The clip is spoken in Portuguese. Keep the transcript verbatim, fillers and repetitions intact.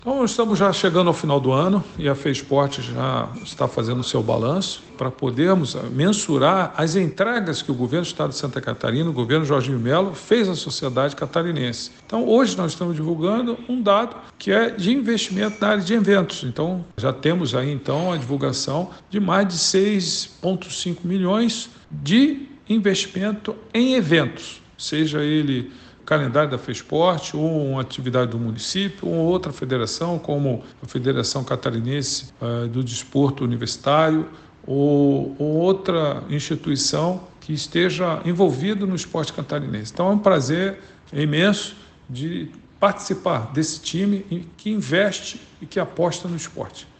Então, estamos já chegando ao final do ano e a FESPORT já está fazendo o seu balanço para podermos mensurar as entregas que o governo do Estado de Santa Catarina, o governo Jorginho Melo, fez à sociedade catarinense. Então, hoje nós estamos divulgando um dado que é de investimento na área de eventos. Então, já temos aí então a divulgação de mais de seis vírgula cinco milhões de investimento em eventos, seja ele calendário da FESPORT, ou uma atividade do município, ou outra federação, como a Federação Catarinense uh, do Desporto Universitário, ou, ou outra instituição que esteja envolvida no esporte catarinense. Então é um prazer imenso de participar desse time que investe e que aposta no esporte.